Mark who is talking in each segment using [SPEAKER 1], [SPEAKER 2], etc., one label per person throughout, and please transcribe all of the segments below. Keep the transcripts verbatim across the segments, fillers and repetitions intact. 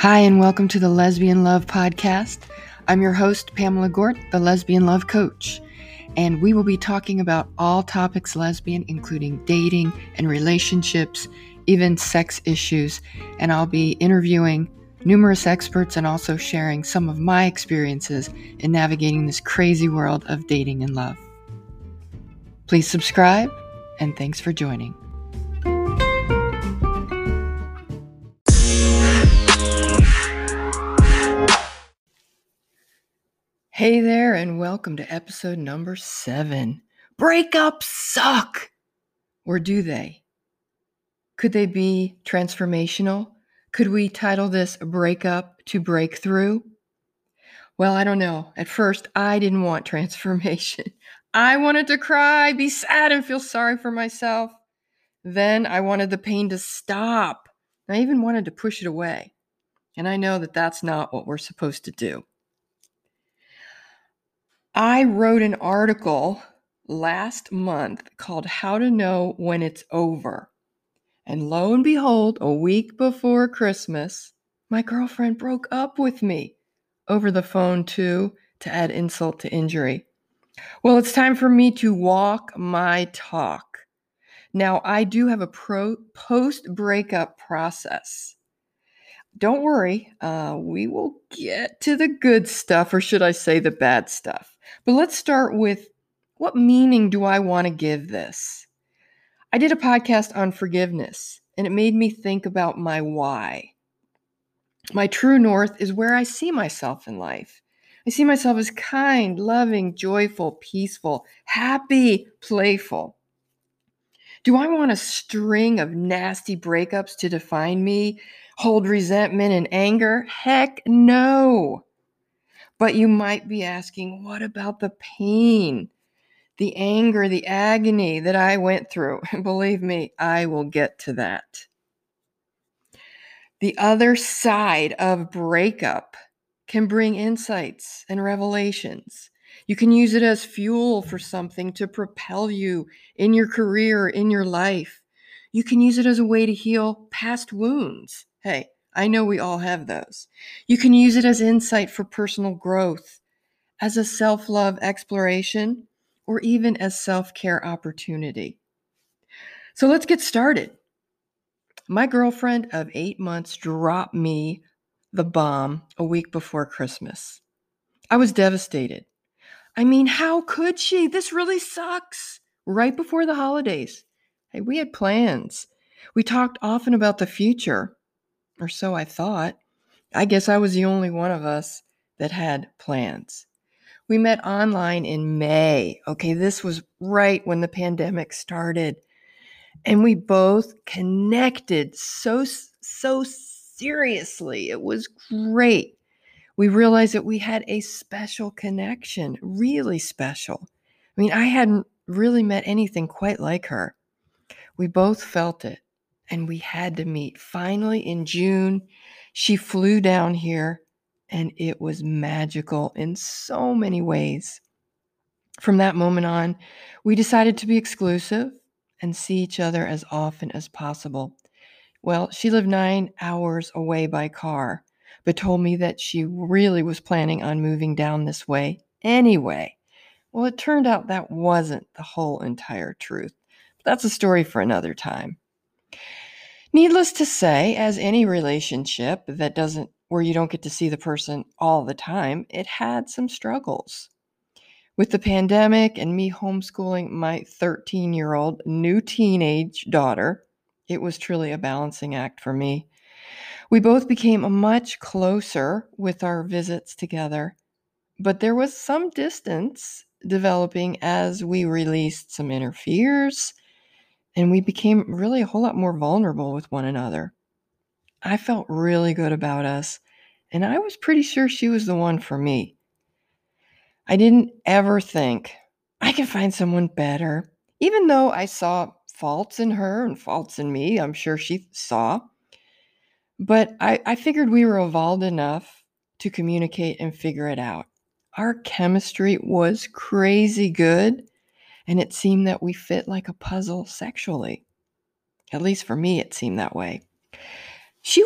[SPEAKER 1] Hi, and welcome to the Lesbian Love Podcast. I'm your host, Pamela Gort, the Lesbian Love Coach, and we will be talking about all topics lesbian, including dating and relationships, even sex issues, and I'll be interviewing numerous experts and also sharing some of my experiences in navigating this crazy world of dating and love. Please subscribe, and thanks for joining. Hey there, and welcome to episode number seven. Breakups suck! Or do they? Could they be transformational? Could we title this Breakup to Breakthrough? Well, I don't know. At first, I didn't want transformation. I wanted to cry, be sad, and feel sorry for myself. Then I wanted the pain to stop. I even wanted to push it away. And I know that that's not what we're supposed to do. I wrote an article last month called How to Know When It's Over. And lo and behold, a week before Christmas, my girlfriend broke up with me over the phone too, to add insult to injury. Well, it's time for me to walk my talk. Now, I do have a pro- post-breakup process. Don't worry, uh, we will get to the good stuff, or should I say the bad stuff. But let's start with, what meaning do I want to give this? I did a podcast on forgiveness, and it made me think about my why. My true north is where I see myself in life. I see myself as kind, loving, joyful, peaceful, happy, playful. Do I want a string of nasty breakups to define me, hold resentment and anger? Heck no. But you might be asking, what about the pain, the anger, the agony that I went through? And believe me, I will get to that. The other side of breakup can bring insights and revelations. You can use it as fuel for something to propel you in your career, in your life. You can use it as a way to heal past wounds. Hey, I know we all have those. You can use it as insight for personal growth, as a self-love exploration, or even as self-care opportunity. So let's get started. My girlfriend of eight months dropped me the bomb a week before Christmas. I was devastated. I mean, how could she? This really sucks. Right before the holidays. Hey, we had plans. We talked often about the future, or so I thought. I guess I was the only one of us that had plans. We met online in May. Okay, this was right when the pandemic started. And we both connected so, so seriously. It was great. We realized that we had a special connection, really special. I mean, I hadn't really met anything quite like her. We both felt it, and we had to meet. Finally, in June, she flew down here, and it was magical in so many ways. From that moment on, we decided to be exclusive and see each other as often as possible. Well, she lived nine hours away by car, but told me that she really was planning on moving down this way anyway. Well, it turned out that wasn't the whole entire truth. But that's a story for another time. Needless to say, as any relationship that doesn't, where you don't get to see the person all the time, it had some struggles. With the pandemic and me homeschooling my thirteen-year-old new teenage daughter, it was truly a balancing act for me. We both became much closer with our visits together, but there was some distance developing as we released some inner fears, and we became really a whole lot more vulnerable with one another. I felt really good about us, and I was pretty sure she was the one for me. I didn't ever think I can find someone better, even though I saw faults in her and faults in me. I'm sure she saw. But I, I figured we were evolved enough to communicate and figure it out. Our chemistry was crazy good, and it seemed that we fit like a puzzle sexually. At least for me, it seemed that way. She was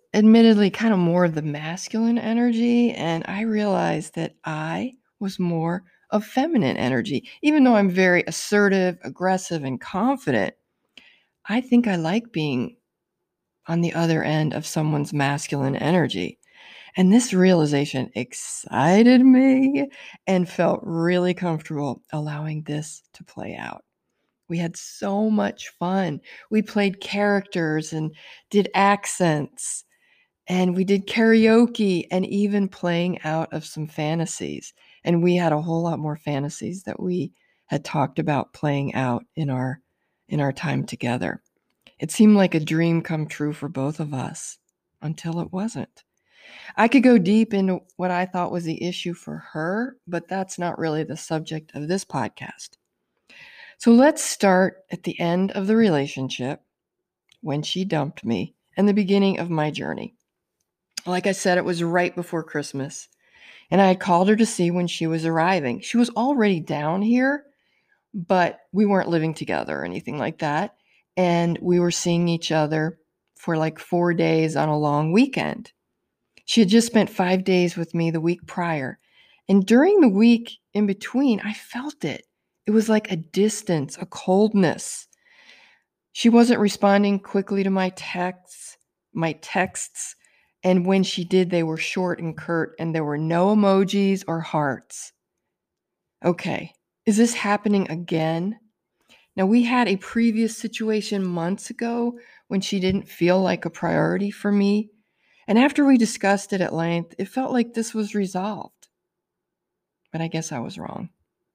[SPEAKER 1] admittedly kind of more of the masculine energy, and I realized that I was more of feminine energy. Even though I'm very assertive, aggressive, and confident, I think I like being on the other end of someone's masculine energy. And this realization excited me and felt really comfortable allowing this to play out. We had so much fun. We played characters and did accents, and we did karaoke and even playing out of some fantasies. And we had a whole lot more fantasies that we had talked about playing out in our in our time together. It seemed like a dream come true for both of us until it wasn't. I could go deep into what I thought was the issue for her, but that's not really the subject of this podcast. So let's start at the end of the relationship, when she dumped me, and the beginning of my journey. Like I said, it was right before Christmas, and I had called her to see when she was arriving. She was already down here, but we weren't living together or anything like that. And we were seeing each other for like four days on a long weekend. She had just spent five days with me the week prior. And during the week in between, I felt it. It was like a distance, a coldness. She wasn't responding quickly to my texts, my texts, and when she did, they were short and curt, and there were no emojis or hearts. Okay, is this happening again? Now, we had a previous situation months ago when she didn't feel like a priority for me. And after we discussed it at length, it felt like this was resolved. But I guess I was wrong.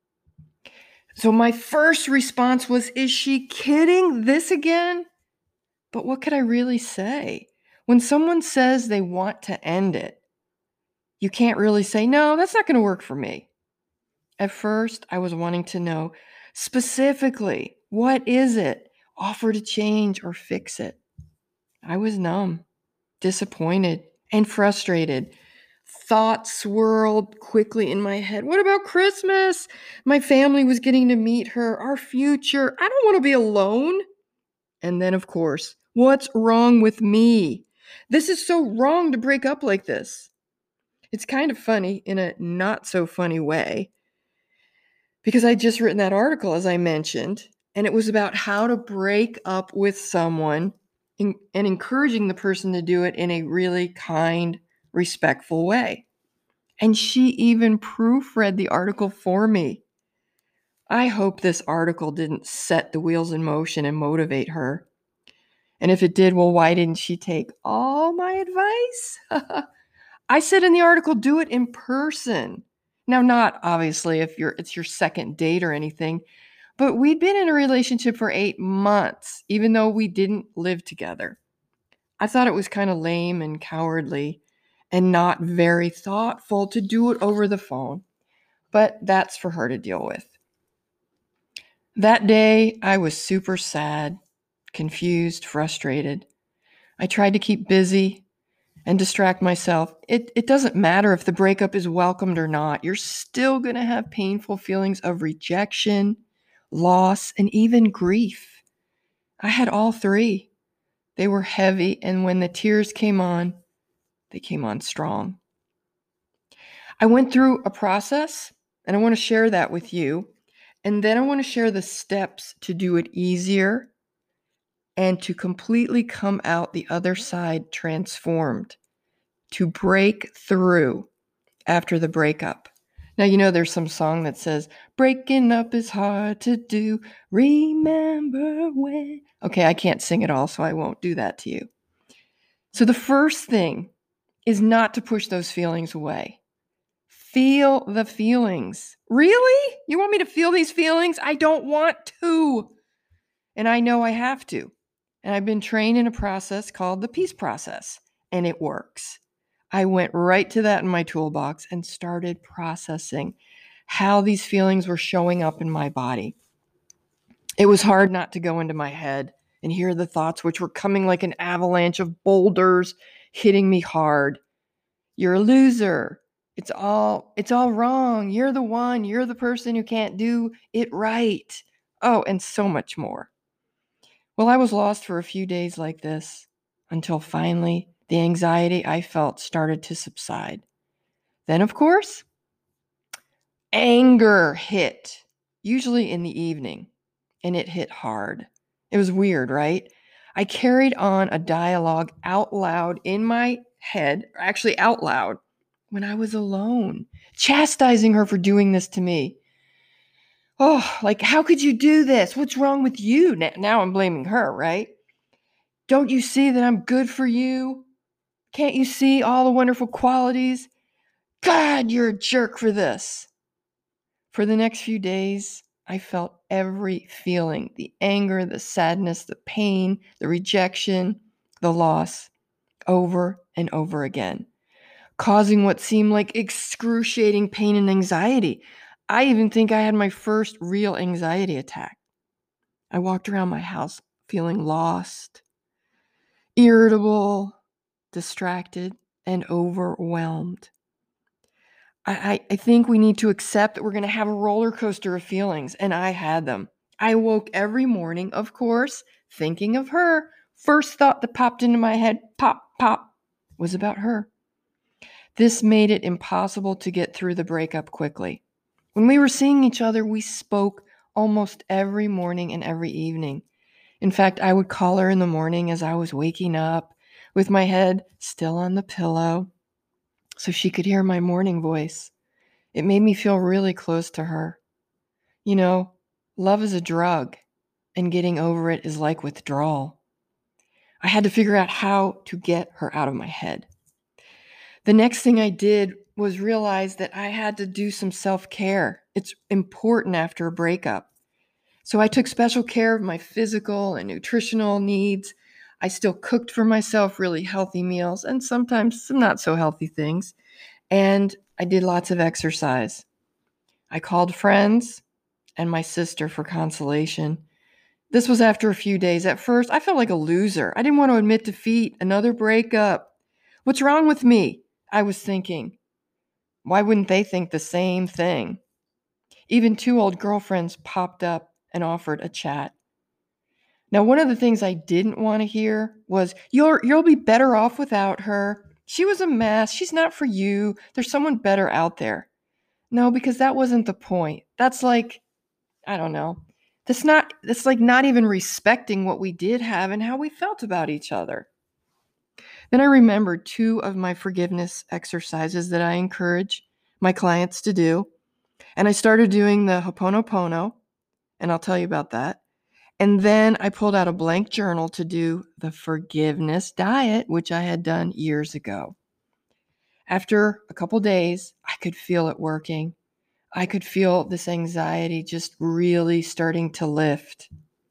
[SPEAKER 1] So my first response was, is she kidding? This again? But what could I really say? When someone says they want to end it, you can't really say, no, that's not going to work for me. At first, I was wanting to know specifically, what is it? Offer to change or fix it. I was numb, disappointed, and frustrated. Thoughts swirled quickly in my head. What about Christmas? My family was getting to meet her, our future. I don't want to be alone. And then, of course, what's wrong with me? This is so wrong to break up like this. It's kind of funny in a not so funny way, because I'd just written that article, as I mentioned, and it was about how to break up with someone and, and encouraging the person to do it in a really kind, respectful way. And she even proofread the article for me. I hope this article didn't set the wheels in motion and motivate her. And if it did, well, why didn't she take all my advice? I said in the article, do it in person. Now, not obviously if you're it's your second date or anything, but we'd been in a relationship for eight months, even though we didn't live together. I thought it was kind of lame and cowardly and not very thoughtful to do it over the phone, but that's for her to deal with. That day, I was super sad, confused, frustrated. I tried to keep busy and distract myself. It, it doesn't matter if the breakup is welcomed or not. You're still going to have painful feelings of rejection, loss, and even grief. I had all three. They were heavy, and when the tears came on, they came on strong. I went through a process, and I want to share that with you. And then I want to share the steps to do it easier and to completely come out the other side transformed, to break through after the breakup. Now, you know, there's some song that says, breaking up is hard to do. Remember when. Okay, I can't sing it all, so I won't do that to you. So the first thing is not to push those feelings away. Feel the feelings. Really? You want me to feel these feelings? I don't want to. And I know I have to. And I've been trained in a process called the peace process, and it works. I went right to that in my toolbox and started processing how these feelings were showing up in my body. It was hard not to go into my head and hear the thoughts, which were coming like an avalanche of boulders hitting me hard. You're a loser. It's all, it's all wrong. You're the one. You're the person who can't do it right. Oh, and so much more. Well, I was lost for a few days like this until finally The anxiety I felt started to subside. Then, of course, anger hit, usually in the evening, and it hit hard. It was weird, right? I carried on a dialogue out loud in my head, actually out loud, when I was alone, chastising her for doing this to me. Oh, like, how could you do this? What's wrong with you? Now I'm blaming her, right? Don't you see that I'm good for you? Can't you see all the wonderful qualities? God, you're a jerk for this. For the next few days, I felt every feeling, the anger, the sadness, the pain, the rejection, the loss, over and over again, causing what seemed like excruciating pain and anxiety. I even think I had my first real anxiety attack. I walked around my house feeling lost, irritable, distracted, and overwhelmed. I, I think we need to accept that we're going to have a roller coaster of feelings, and I had them. I woke every morning, of course, thinking of her. First thought that popped into my head, pop, pop, was about her. This made it impossible to get through the breakup quickly. When we were seeing each other, we spoke almost every morning and every evening. In fact, I would call her in the morning as I was waking up with my head still on the pillow so she could hear my morning voice. It made me feel really close to her. You know, love is a drug, and getting over it is like withdrawal. I had to figure out how to get her out of my head. The next thing I did was realize that I had to do some self-care. It's important after a breakup. So I took special care of my physical and nutritional needs. I still cooked for myself really healthy meals and sometimes some not so healthy things. And I did lots of exercise. I called friends and my sister for consolation. This was after a few days. At first, I felt like a loser. I didn't want to admit defeat, another breakup. What's wrong with me? I was thinking. Why wouldn't they think the same thing? Even two old girlfriends popped up and offered a chat. Now, one of the things I didn't want to hear was, You're, you'll be better off without her. She was a mess. She's not for you. There's someone better out there. No, because that wasn't the point. That's like, I don't know. That's not, that's like not even respecting what we did have and how we felt about each other. Then I remembered two of my forgiveness exercises that I encourage my clients to do. And I started doing the Ho'oponopono, and I'll tell you about that. And then I pulled out a blank journal to do the forgiveness diet, which I had done years ago. After a couple days, I could feel it working. I could feel this anxiety just really starting to lift.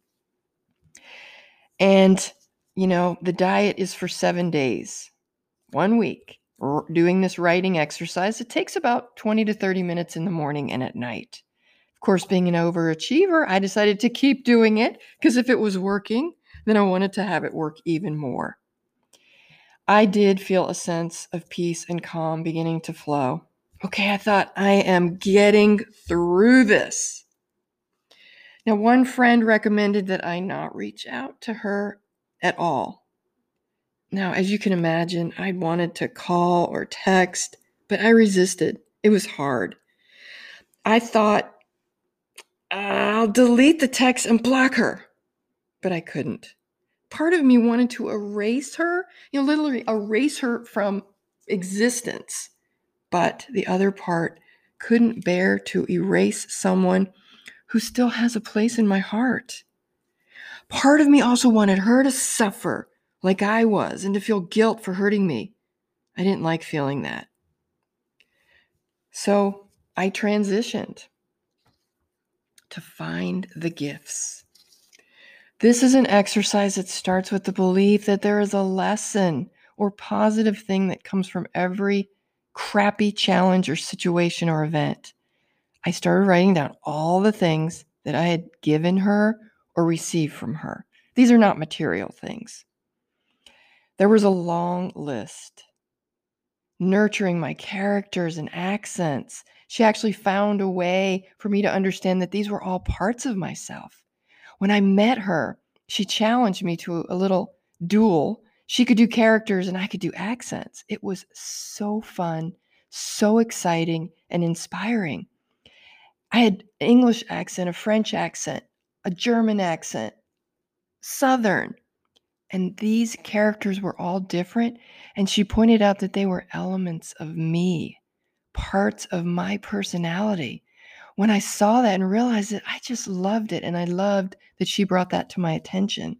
[SPEAKER 1] And, you know, the diet is for seven days, one week, r- doing this writing exercise. It takes about twenty to thirty minutes in the morning and at night. Of course, being an overachiever, I decided to keep doing it because if it was working, then I wanted to have it work even more. I did feel a sense of peace and calm beginning to flow. Okay, I thought, I am getting through this. Now, one friend recommended that I not reach out to her at all. Now, as you can imagine, I wanted to call or text, but I resisted. It was hard. I thought, I'll delete the text and block her, but I couldn't. Part of me wanted to erase her, you know, literally erase her from existence. But the other part couldn't bear to erase someone who still has a place in my heart. Part of me also wanted her to suffer like I was and to feel guilt for hurting me. I didn't like feeling that. So I transitioned to find the gifts. This is an exercise that starts with the belief that there is a lesson or positive thing that comes from every crappy challenge or situation or event. I started writing down all the things that I had given her or received from her. These are not material things. There was a long list. Nurturing my characters and accents. She actually found a way for me to understand that these were all parts of myself. When I met her, she challenged me to a little duel. She could do characters and I could do accents. It was so fun, so exciting, and inspiring. I had an English accent, a French accent, a German accent, Southern. And these characters were all different. And she pointed out that they were elements of me, parts of my personality. When I saw that and realized it, I just loved it. And I loved that she brought that to my attention.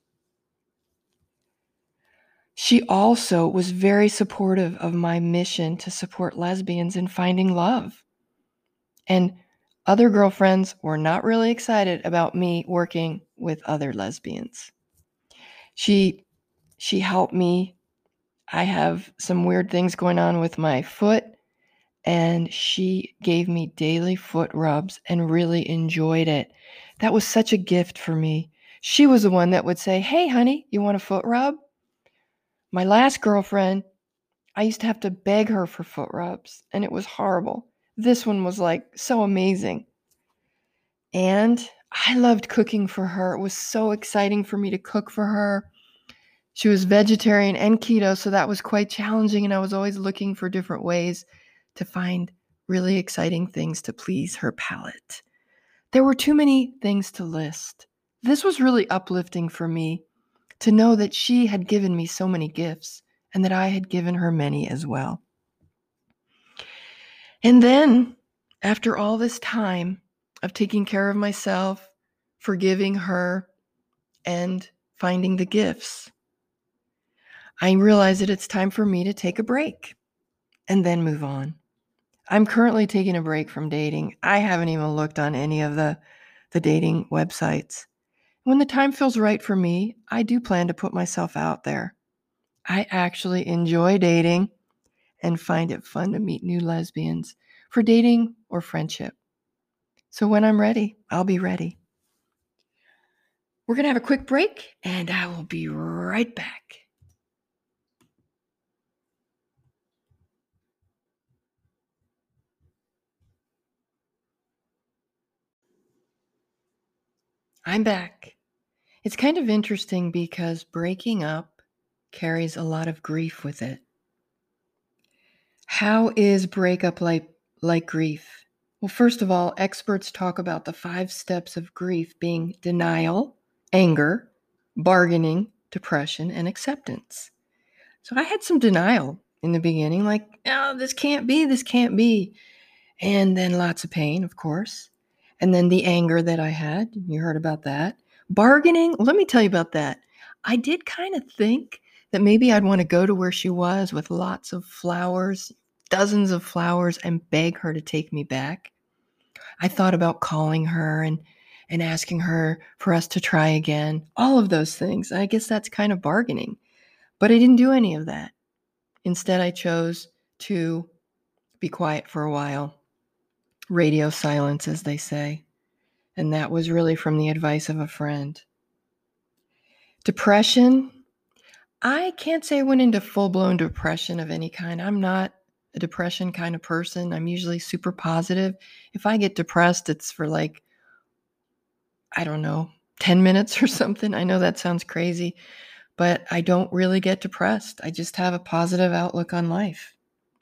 [SPEAKER 1] She also was very supportive of my mission to support lesbians in finding love. And other girlfriends were not really excited about me working with other lesbians. She she helped me. I have some weird things going on with my foot, and she gave me daily foot rubs and really enjoyed it. That was such a gift for me. She was the one that would say, "Hey, honey, you want a foot rub?" My last girlfriend, I used to have to beg her for foot rubs, and it was horrible. This one was like so amazing. And I loved cooking for her. It was so exciting for me to cook for her. She was vegetarian and keto, so that was quite challenging, and I was always looking for different ways to find really exciting things to please her palate. There were too many things to list. This was really uplifting for me to know that she had given me so many gifts and that I had given her many as well. And then, after all this time of taking care of myself, forgiving her, and finding the gifts, I realized that it's time for me to take a break and then move on. I'm currently taking a break from dating. I haven't even looked on any of the, the dating websites. When the time feels right for me, I do plan to put myself out there. I actually enjoy dating and find it fun to meet new lesbians for dating or friendship. So when I'm ready, I'll be ready. We're going to have a quick break, and I will be right back. I'm back. It's kind of interesting because breaking up carries a lot of grief with it. How is breakup like, like grief? Well, first of all, experts talk about the five steps of grief being denial, anger, bargaining, depression, and acceptance. So I had some denial in the beginning, like, oh, this can't be, this can't be. And then lots of pain, of course. And then the anger that I had, you heard about that. Bargaining, let me tell you about that. I did kind of think that maybe I'd want to go to where she was with lots of flowers, dozens of flowers, and beg her to take me back. I thought about calling her and, and asking her for us to try again. All of those things. I guess that's kind of bargaining. But I didn't do any of that. Instead, I chose to be quiet for a while. Radio silence, as they say. And that was really from the advice of a friend. Depression. I can't say I went into full-blown depression of any kind. I'm not a depression kind of person. I'm usually super positive. If I get depressed, it's for like, I don't know, ten minutes or something. I know that sounds crazy, but I don't really get depressed. I just have a positive outlook on life.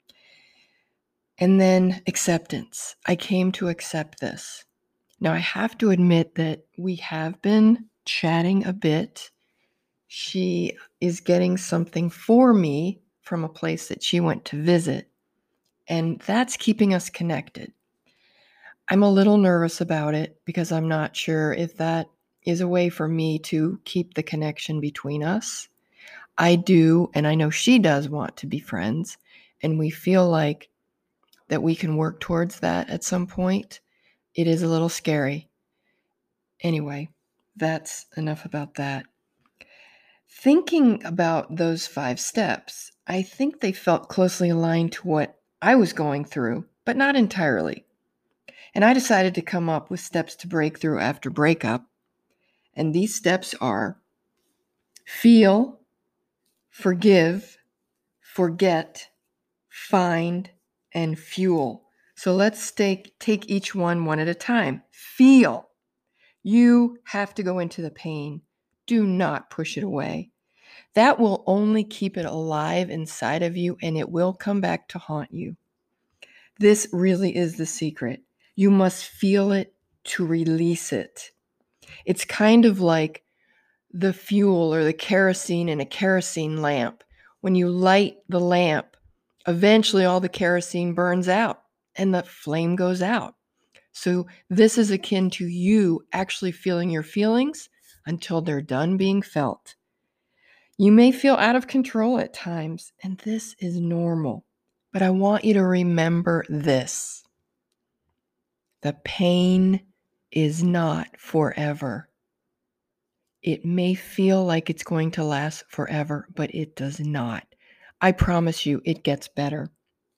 [SPEAKER 1] And then acceptance. I came to accept this. Now, I have to admit that we have been chatting a bit. She is getting something for me from a place that she went to visit, and that's keeping us connected. I'm a little nervous about it because I'm not sure if that is a way for me to keep the connection between us. I do, and I know she does want to be friends, and we feel like that we can work towards that at some point. It is a little scary. Anyway, that's enough about that. Thinking about those five steps, I think they felt closely aligned to what I was going through, but not entirely. And I decided to come up with steps to break through after breakup. And these steps are feel, forgive, forget, find, and fuel. So let's take, take each one one at a time. Feel. You have to go into the pain. Do not push it away. That will only keep it alive inside of you, and it will come back to haunt you. This really is the secret. You must feel it to release it. It's kind of like the fuel or the kerosene in a kerosene lamp. When you light the lamp, eventually all the kerosene burns out and the flame goes out. So this is akin to you actually feeling your feelings until they're done being felt. You may feel out of control at times, and this is normal. But I want you to remember this. The pain is not forever. It may feel like it's going to last forever, but it does not. I promise you, it gets better.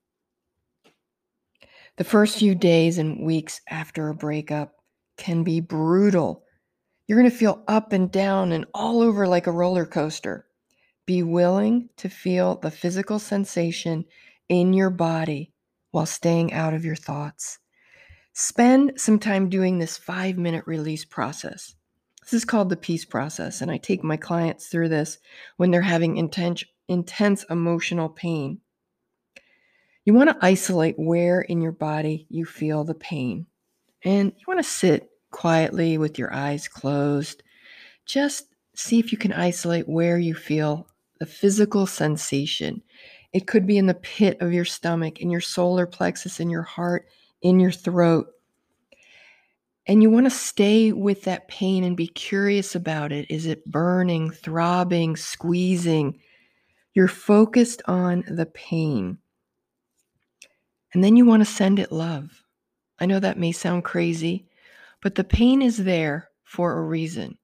[SPEAKER 1] The first few days and weeks after a breakup can be brutal. You're going to feel up and down and all over like a roller coaster. Be willing to feel the physical sensation in your body while staying out of your thoughts. Spend some time doing this five-minute release process. This is called the peace process, and I take my clients through this when they're having intense, intense emotional pain. You want to isolate where in your body you feel the pain, and you want to sit quietly with your eyes closed. Just see if you can isolate where you feel the physical sensation. It could be in the pit of your stomach, in your solar plexus, in your heart, in your throat. And you want to stay with that pain and be curious about it. Is it burning, throbbing, squeezing? You're focused on the pain. And then you want to send it love. I know that may sound crazy, but the pain is there for a reason.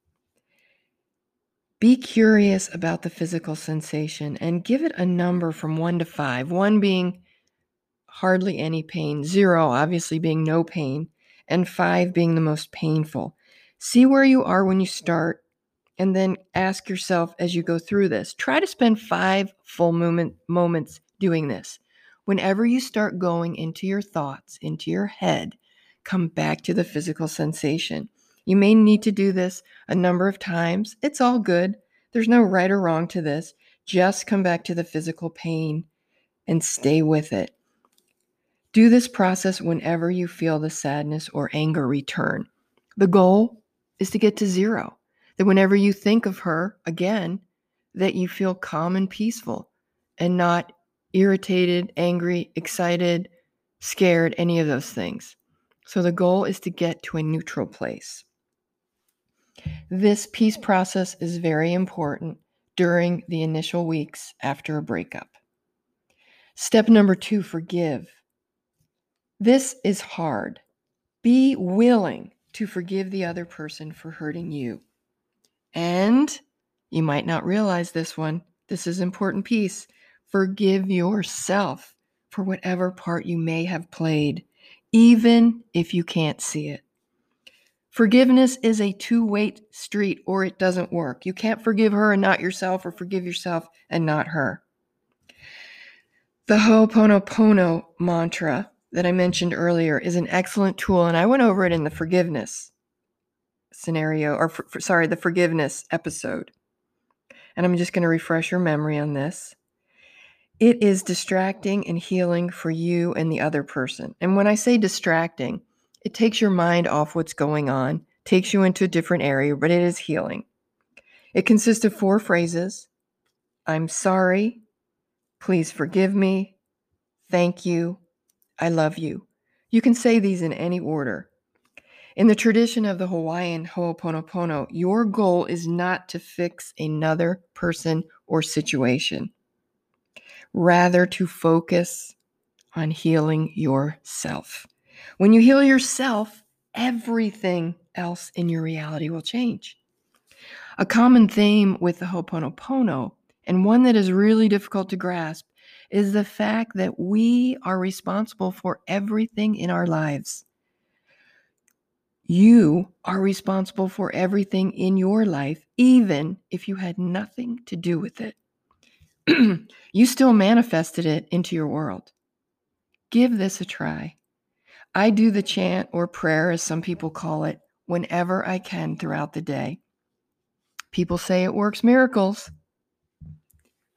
[SPEAKER 1] Be curious about the physical sensation and give it a number from one to five. One being hardly any pain, zero obviously being no pain, and five being the most painful. See where you are when you start, and then ask yourself as you go through this. Try to spend five full moment, moments doing this. Whenever you start going into your thoughts, into your head, come back to the physical sensation. You may need to do this a number of times. It's all good. There's no right or wrong to this. Just come back to the physical pain and stay with it. Do this process whenever you feel the sadness or anger return. The goal is to get to zero. That whenever you think of her again, that you feel calm and peaceful and not irritated, angry, excited, scared, any of those things. So the goal is to get to a neutral place. This peace process is very important during the initial weeks after a breakup. Step number two, forgive. This is hard. Be willing to forgive the other person for hurting you. And you might not realize this one. This is an important piece. Forgive yourself for whatever part you may have played, even if you can't see it. Forgiveness is a two-way street, or it doesn't work. You can't forgive her and not yourself, or forgive yourself and not her. The Ho'oponopono mantra that I mentioned earlier is an excellent tool, and I went over it in the forgiveness scenario, or for, for, sorry, the forgiveness episode. And I'm just going to refresh your memory on this. It is distracting and healing for you and the other person. And when I say distracting, it takes your mind off what's going on, takes you into a different area, but it is healing. It consists of four phrases. I'm sorry. Please forgive me. Thank you. I love you. You can say these in any order. In the tradition of the Hawaiian Ho'oponopono, your goal is not to fix another person or situation, rather to focus on healing yourself. When you heal yourself, everything else in your reality will change. A common theme with the Ho'oponopono, and one that is really difficult to grasp, is the fact that we are responsible for everything in our lives. You are responsible for everything in your life, even if you had nothing to do with it. You still manifested it into your world. Give this a try. I do the chant or prayer, as some people call it, whenever I can throughout the day. People say it works miracles.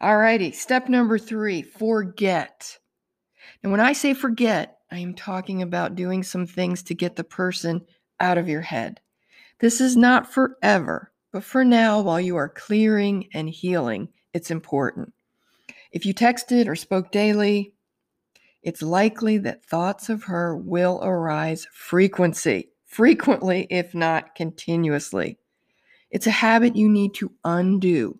[SPEAKER 1] Alrighty, step number three, forget. And when I say forget, I am talking about doing some things to get the person out of your head. This is not forever, but for now, while you are clearing and healing, it's important. If you texted or spoke daily, it's likely that thoughts of her will arise frequency, frequently, if not continuously. It's a habit you need to undo.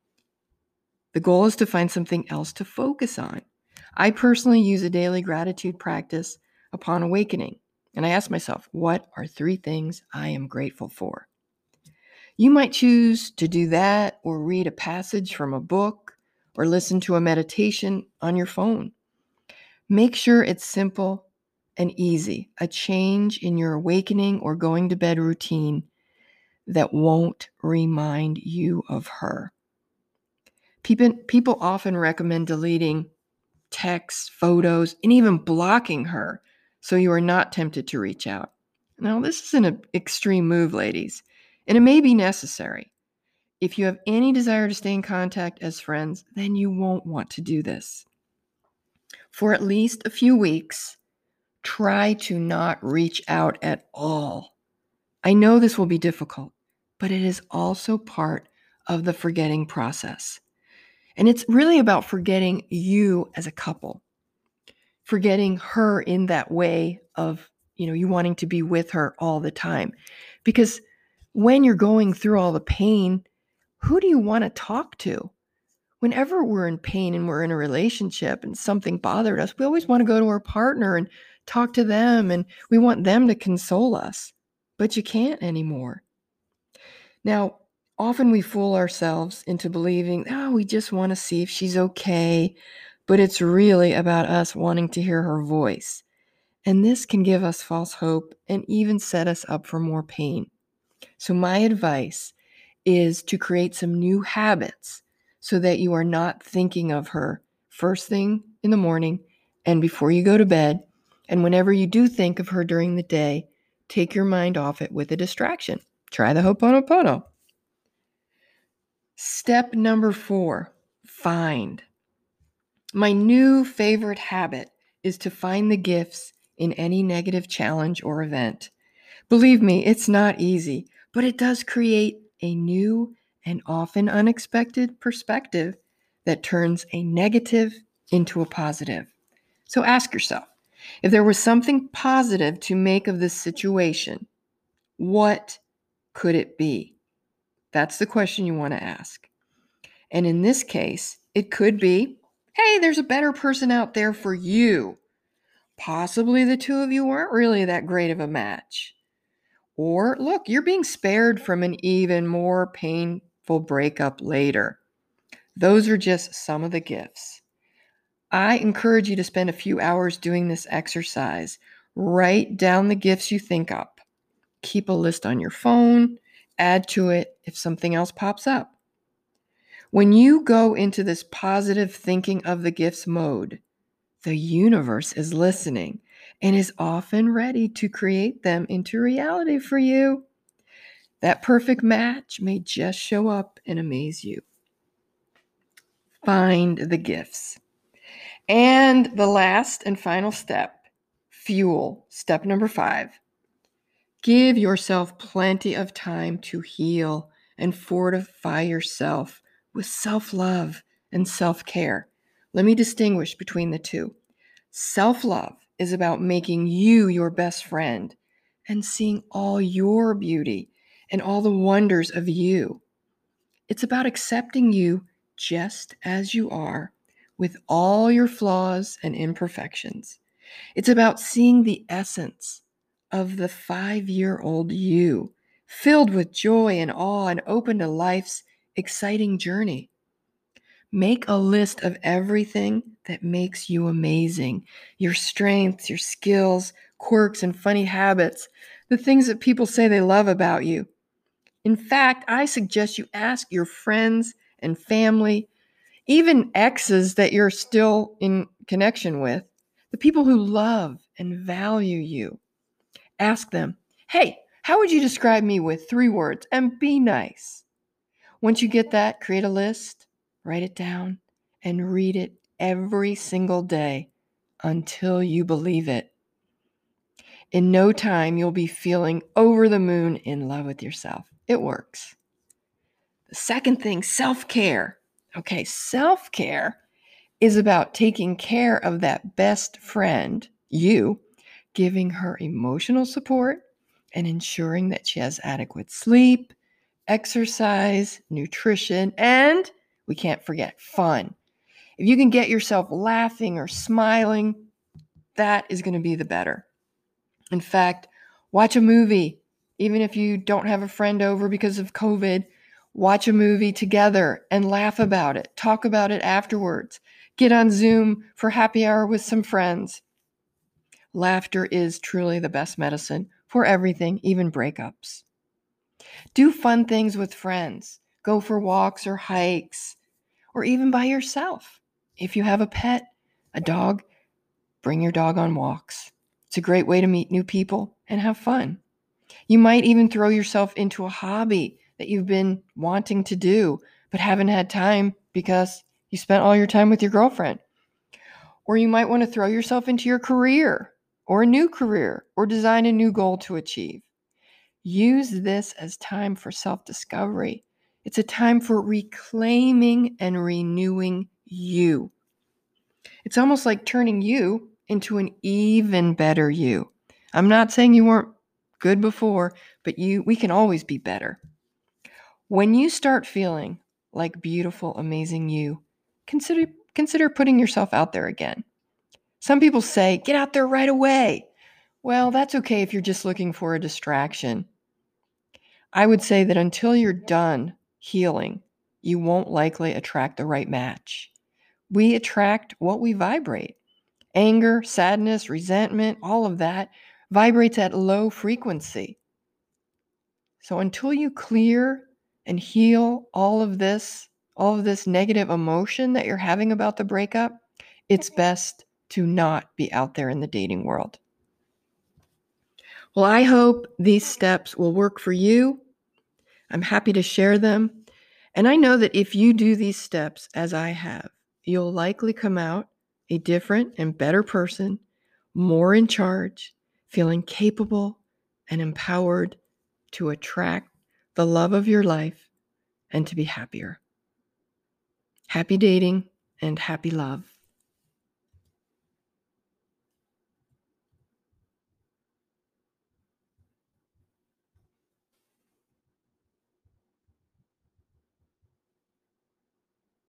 [SPEAKER 1] The goal is to find something else to focus on. I personally use a daily gratitude practice upon awakening, and I ask myself, what are three things I am grateful for? You might choose to do that or read a passage from a book or listen to a meditation on your phone. Make sure it's simple and easy, a change in your awakening or going to bed routine that won't remind you of her. People, people often recommend deleting texts, photos, and even blocking her so you are not tempted to reach out. Now, this is an extreme move, ladies, and it may be necessary. If you have any desire to stay in contact as friends, then you won't want to do this. For at least a few weeks, try to not reach out at all. I know this will be difficult, but it is also part of the forgetting process. And it's really about forgetting you as a couple, forgetting her in that way of, you know, you wanting to be with her all the time. Because when you're going through all the pain, who do you want to talk to? Whenever we're in pain and we're in a relationship and something bothered us, we always want to go to our partner and talk to them, and we want them to console us. But you can't anymore. Now, often we fool ourselves into believing, oh, we just want to see if she's okay, but it's really about us wanting to hear her voice. And this can give us false hope and even set us up for more pain. So my advice is to create some new habits so that you are not thinking of her first thing in the morning and before you go to bed. And whenever you do think of her during the day, take your mind off it with a distraction. Try the Ho'oponopono. Step number four, find. My new favorite habit is to find the gifts in any negative challenge or event. Believe me, it's not easy, but it does create a new and often unexpected perspective that turns a negative into a positive. So ask yourself, if there was something positive to make of this situation, what could it be? That's the question you want to ask. And in this case, it could be, hey, there's a better person out there for you. Possibly the two of you weren't really that great of a match. Or, look, you're being spared from an even more painful breakup later. Those are just some of the gifts. I encourage you to spend a few hours doing this exercise. Write down the gifts you think up. Keep a list on your phone. Add to it if something else pops up. When you go into this positive thinking of the gifts mode, the universe is listening and is often ready to create them into reality for you. That perfect match may just show up and amaze you. Find the gifts. And the last and final step, fuel. Step number five. Give yourself plenty of time to heal and fortify yourself with self-love and self-care. Let me distinguish between the two. Self-love is about making you your best friend and seeing all your beauty and all the wonders of you. It's about accepting you just as you are, with all your flaws and imperfections. It's about seeing the essence of the five-year-old you, filled with joy and awe and open to life's exciting journey. Make a list of everything that makes you amazing. Your strengths, your skills, quirks, and funny habits, the things that people say they love about you. In fact, I suggest you ask your friends and family, even exes that you're still in connection with, the people who love and value you. Ask them, hey, how would you describe me with three words? And be nice. Once you get that, create a list, write it down, and read it every single day until you believe it. In no time, you'll be feeling over the moon in love with yourself. It works. The second thing, self-care. Okay, self-care is about taking care of that best friend, you, giving her emotional support and ensuring that she has adequate sleep, exercise, nutrition, and we can't forget fun. If you can get yourself laughing or smiling, that is going to be the better. In fact, watch a movie. Even if you don't have a friend over because of COVID, watch a movie together and laugh about it. Talk about it afterwards. Get on Zoom for happy hour with some friends. Laughter is truly the best medicine for everything, even breakups. Do fun things with friends. Go for walks or hikes, or even by yourself. If you have a pet, a dog, bring your dog on walks. It's a great way to meet new people and have fun. You might even throw yourself into a hobby that you've been wanting to do, but haven't had time because you spent all your time with your girlfriend. Or you might want to throw yourself into your career or a new career or design a new goal to achieve. Use this as time for self-discovery. It's a time for reclaiming and renewing you. It's almost like turning you into an even better you. I'm not saying you weren't good before, but you we can always be better. When you start feeling like beautiful, amazing you, consider consider putting yourself out there again. Some people say, get out there right away. Well, that's okay if you're just looking for a distraction. I would say that until you're done healing, you won't likely attract the right match. We attract what we vibrate. Anger, sadness, resentment, all of that vibrates at low frequency. So until you clear and heal all of this, all of this negative emotion that you're having about the breakup, it's best to not be out there in the dating world. Well, I hope these steps will work for you. I'm happy to share them. And I know that if you do these steps as I have, you'll likely come out a different and better person, more in charge, feeling capable and empowered to attract the love of your life and to be happier. Happy dating and happy love.